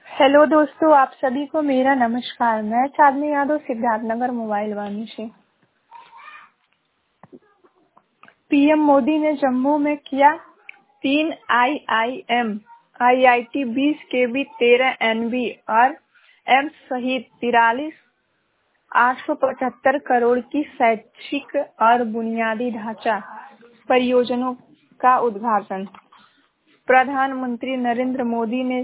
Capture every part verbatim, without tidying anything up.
Hello दोस्तों, आप सभी को मेरा नमस्कार। मैं चांदनी यादव सिद्धार्थनगर मोबाइल वाणी से। पीएम मोदी ने जम्मू में किया तीन आईआईएम, आईआईटी, बीस केवी, तेरह एनबी और एम्स सहित तिरालीस आठ सौ पचहत्तर करोड़ की शैक्षिक और बुनियादी ढांचा परियोजनाओं का उद्घाटन। प्रधानमंत्री नरेंद्र मोदी ने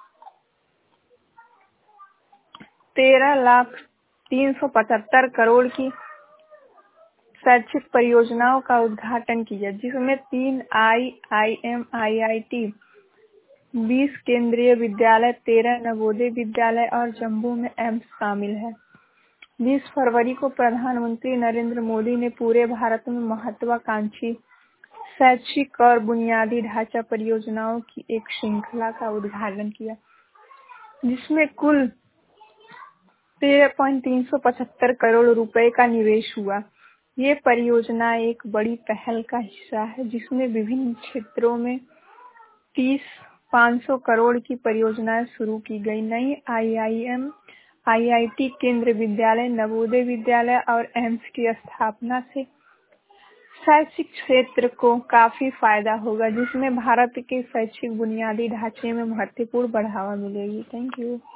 तेरह लाख तीन सौ पचहत्तर करोड़ की शैक्षिक परियोजनाओं का उद्घाटन किया, जिसमें तीन आईआईएम, आईआईटी, बीस केंद्रीय विद्यालय, तेरह नवोदय विद्यालय और जम्मू में एम्स शामिल है। बीस फरवरी को प्रधानमंत्री नरेंद्र मोदी ने पूरे भारत में महत्वाकांक्षी शैक्षिक और बुनियादी ढांचा परियोजनाओं की एक श्रृंखला का उद्घाटन किया, जिसमें कुल तेरह पॉइंट तीन सौ पचहत्तर करोड़ रुपए का निवेश हुआ। ये परियोजना एक बड़ी पहल का हिस्सा है, जिसमें विभिन्न क्षेत्रों में तीस पाँच सौ करोड़ की परियोजनाएं शुरू की गई। नई आईआईएम, आईआईटी, केंद्रीय विद्यालय, नवोदय विद्यालय और एम्स की स्थापना से शैक्षिक क्षेत्र को काफी फायदा होगा, जिसमें भारत के शैक्षिक बुनियादी ढांचे में महत्वपूर्ण बढ़ावा मिलेगी। Thank you.